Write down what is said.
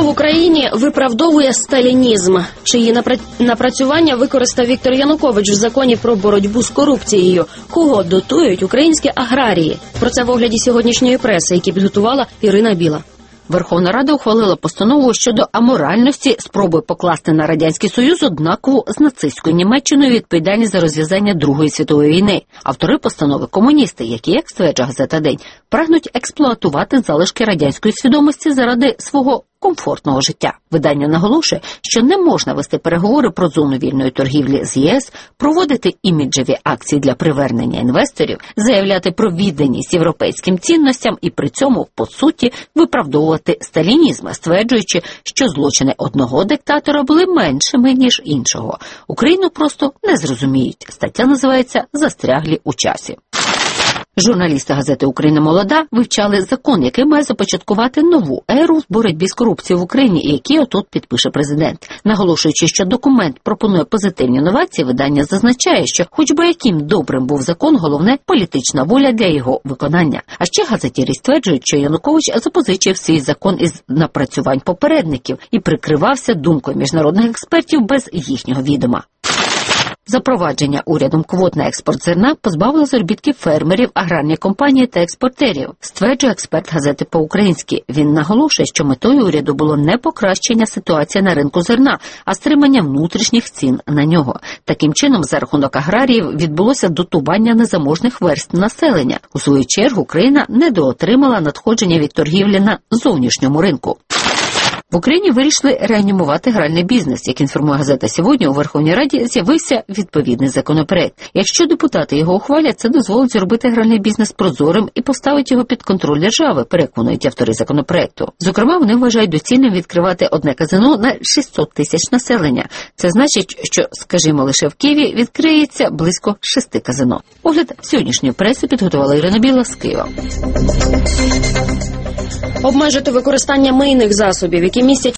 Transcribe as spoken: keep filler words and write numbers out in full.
в Україні виправдовує сталінізм, чиї напра... напрацювання використав Віктор Янукович в законі про боротьбу з корупцією. Кого дотують українські аграрії? Про це в огляді сьогоднішньої преси, які підготувала Ірина Біла. Верховна Рада ухвалила постанову щодо аморальності спроби покласти на Радянський Союз однакову з нацистською Німеччиною відповідальність за розв'язання Другої світової війни. Автори постанови – комуністи, які, як стверджує газета «День», прагнуть експлуатувати залишки радянської свідомості заради свого комфортного життя. Видання наголошує, що не можна вести переговори про зону вільної торгівлі з ЄС, проводити іміджеві акції для привернення інвесторів, заявляти про відданість європейським цінностям і при цьому, по суті, виправдовувати сталінізм, стверджуючи, що злочини одного диктатора були меншими, ніж іншого. Україну просто не зрозуміють. Стаття називається «Застряглі у часі». Журналісти газети «Україна молода» вивчали закон, який має започаткувати нову еру в боротьбі з корупцією в Україні і який отут підпише президент. Наголошуючи, що документ пропонує позитивні новації, видання зазначає, що хоч би яким добрим був закон, головне – політична воля для його виконання. А ще газетярі стверджують, що Янукович запозичив свій закон із напрацювань попередників і прикривався думкою міжнародних експертів без їхнього відома. Запровадження урядом квот на експорт зерна позбавило заробітків фермерів, аграрні компанії та експортерів, стверджує експерт газети «По-українськи». Він наголошує, що метою уряду було не покращення ситуації на ринку зерна, а стримання внутрішніх цін на нього. Таким чином, за рахунок аграріїв відбулося дотування незаможних верств населення. У свою чергу, країна недоотримала надходження від торгівлі на зовнішньому ринку. В Україні вирішили реанімувати гральний бізнес. Як інформує газета «Сьогодні», у Верховній Раді з'явився відповідний законопроект. Якщо депутати його ухвалять, це дозволить зробити гральний бізнес прозорим і поставить його під контроль держави, переконують автори законопроекту. Зокрема, вони вважають доцільним відкривати одне казино на шістсот тисяч населення. Це значить, що, скажімо, лише в Києві відкриється близько шести казино. Огляд сьогоднішньої преси підготувала Ірина Біла з Києва. Обмежити використання мийних засобів, які містять